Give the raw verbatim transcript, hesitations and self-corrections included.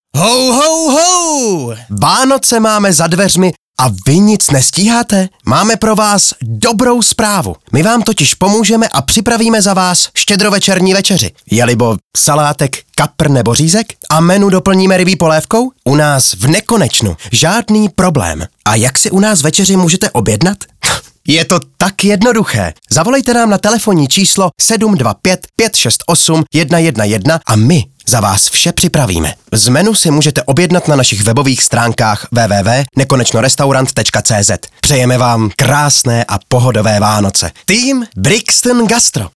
Ho, ho, ho! Vánoce máme za dveřmi a vy nic nestíháte? Máme pro vás dobrou zprávu. My vám totiž pomůžeme a připravíme za vás štědrovečerní večeři. Je-libo salátek, kapr nebo řízek? A menu doplníme rybí polévkou? U nás v nekonečnu. Žádný problém. A jak si u nás večeři můžete objednat? Je to tak jednoduché. Zavolejte nám na telefonní číslo sedm dva pět pět šest osm jedna jedna jedna a my za vás vše připravíme. Z menu si můžete objednat na našich webových stránkách w w w tečka nekonečnorestaurant tečka c z. Přejeme vám krásné a pohodové Vánoce. Tým Brixton Gastro.